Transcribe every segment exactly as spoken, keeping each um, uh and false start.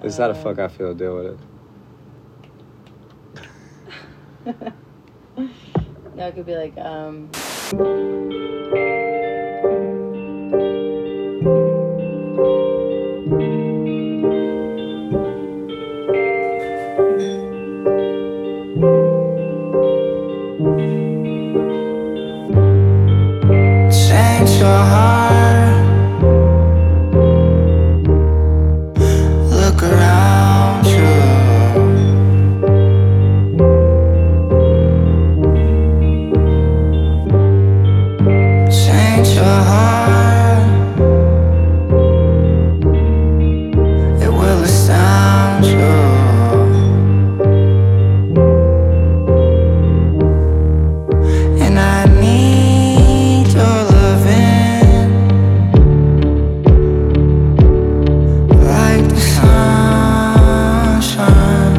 It's how the fuck I feel. Deal with it. No, it could be like, um... Change your heart. Look around you. Change your heart. It will astound you. And I need your loving, like the sunshine.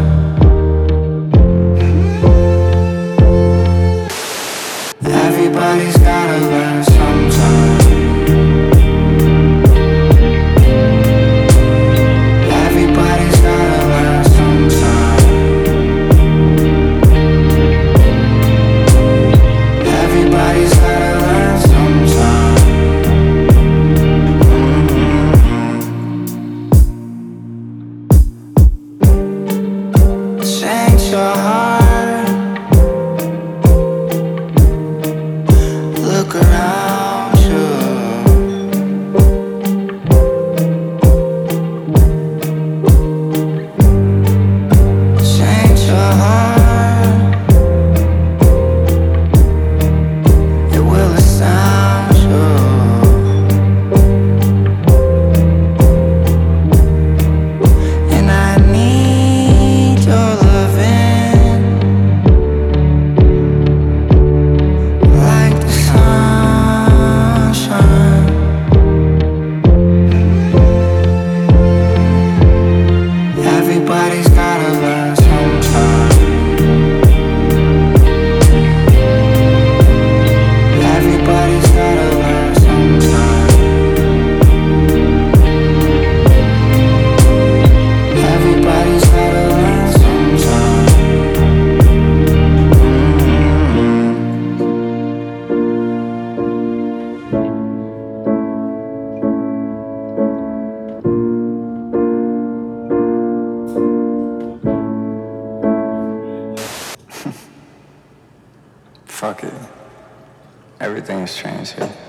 Everybody's gotta learn sometime. Everybody's gotta learn sometime. Everybody's gotta learn sometime. Mm-hmm. Change your heart. Look around you. Change your heart. It will astound you. And I need your loving, like the sunshine. Everybody's gotta learn sometime. Everybody's gotta learn sometime. Everybody's gotta learn sometime. Fuck it. Everything has changed here.